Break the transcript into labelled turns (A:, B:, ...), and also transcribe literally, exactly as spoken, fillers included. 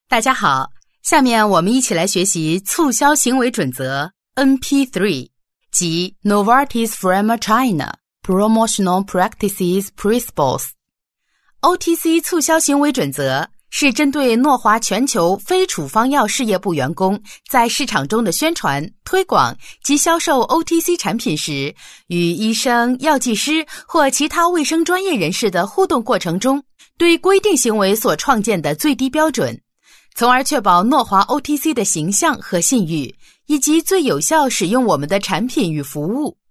A: 大家好，下面我们一起来学习促销行为准则 N P 三 及 Novartis Pharma China Promotional Practices Principles。O T C 促销行为准则是针对诺华全球非处方药事业部员工在市场中的宣传、推广及销售 O T C 产品时，与医生、药剂师或其他卫生专业人士的互动过程中，对规定行为所创建的最低标准，从而确保诺华 O T C 的形象和信誉，以及最有效使用我们的产品与服务。